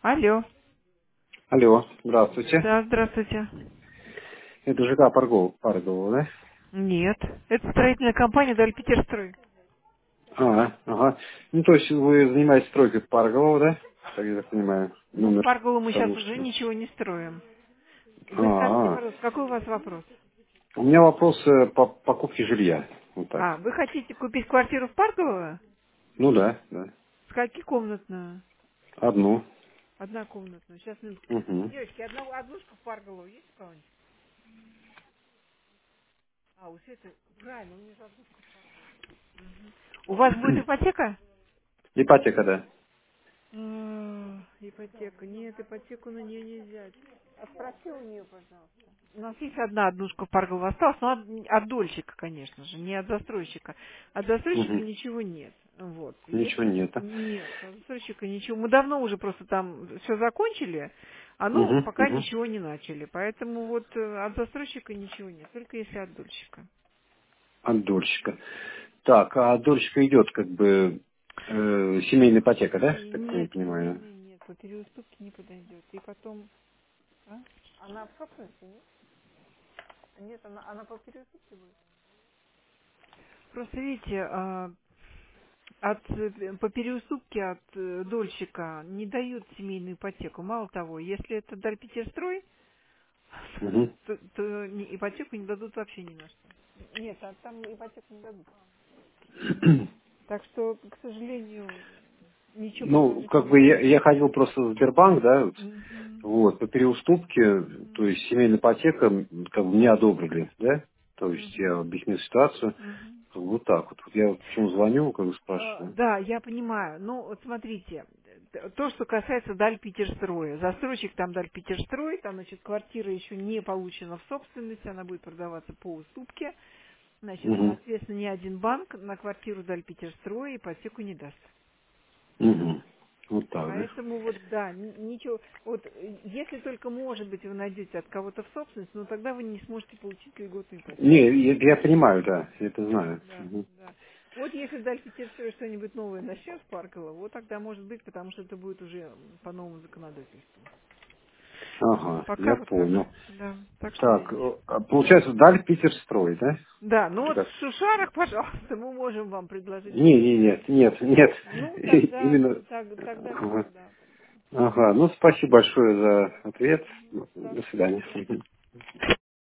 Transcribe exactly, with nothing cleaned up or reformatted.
Алло. Алло, здравствуйте. Да, здравствуйте. Это ЖК Паргова, Паргова, да? Нет, это строительная компания Дальпетерстрой. А, ага. Ну, то есть вы занимаетесь стройкой Паргова, да? Так я так понимаю. Ну, в Номер Паргово мы сейчас того, уже что... ничего не строим. Вы скажите, А, а. пожалуйста, какой у вас вопрос? У меня вопрос э, по покупке жилья. Вот так. А, вы хотите купить квартиру в Парково? Ну да, да. Сколькикомнатную? Одну. Однокомнатную. Сейчас, минутку. Угу. Девочки, одна, однушка в Парково есть у кого-нибудь? А, у Светы, правильно, у нее же однушка в Парково. Мгм. У вас будет ипотека? Ипотека, да. А, ипотека. Нет, ипотеку на нее нельзя. А спроси у нее, пожалуйста. У нас есть одна однушка в Парково осталась, но от, от дольщика, конечно же, не от застройщика. От застройщика Угу. ничего нет. Вот. Ничего Если нет. А? нет, от застройщика ничего. Мы давно уже просто там все закончили, а ну Угу, пока угу. ничего не начали. Поэтому вот э, от застройщика ничего нет, только если от дольщика. От дольщика. Так, а от дольщика идет как бы э, семейная ипотека, да? И Так я нет, понимаю. семейной нет, по переуступке не подойдет. И потом, а? Она в собственности, нет? Нет, она, она по переуступке будет. Просто видите, а, от, э, по переуступке от э, дольщика не дают семейную ипотеку. Мало того, если это Дальпетерстрой, Угу. то, то ни- ипотеку не дадут вообще ни на что. Нет, а там ипотеку не дадут. Так что, к сожалению, ничего Ну, предложить не как бы могу. я, я ходил просто в Сбербанк, да, вот, Мгм. вот, по переуступке, то Мгм. есть семейная ипотека, м, как бы мне одобрили, да, то есть я Мгм. объяснил ситуацию, Мгм. вот так вот. Вот я почему звоню, как бы Э, спрашиваю. Да, я понимаю. Ну, вот смотрите, т- то, что касается Дальпетерстроя. Застройщик там Дальпетерстрой, там, значит, квартира еще не получена в собственность, она будет продаваться по уступке. Значит, Угу, соответственно, ни один банк на квартиру Дальпетерстроя ипотеку не даст. угу, вот так, да. Поэтому вот, да, н- ничего, вот, э, если только, может быть, вы найдете от кого-то в собственность, но тогда вы не сможете получить льготную ипотеку. Не, я, я понимаю, да, я это знаю. Да, Мгм. да. Вот если в Дальпетерстрое что-нибудь новое начнет в Парково, вот тогда может быть, потому что это будет уже м, по новому законодательству. Ага, Пока я вот так. понял. Да. Так что Так, видите. э, а получается, дали Питерстрой, да? Да, ну Или вот как? в Шушарах, пожалуйста, мы можем вам предложить Не, что-то не, более. нет, нет, нет, Ну, тогда, именно. так- тогда Ага. все, да, тогда. Ага, ну спасибо большое за ответ. Мгм. До Пожалуйста, до свидания. свидания.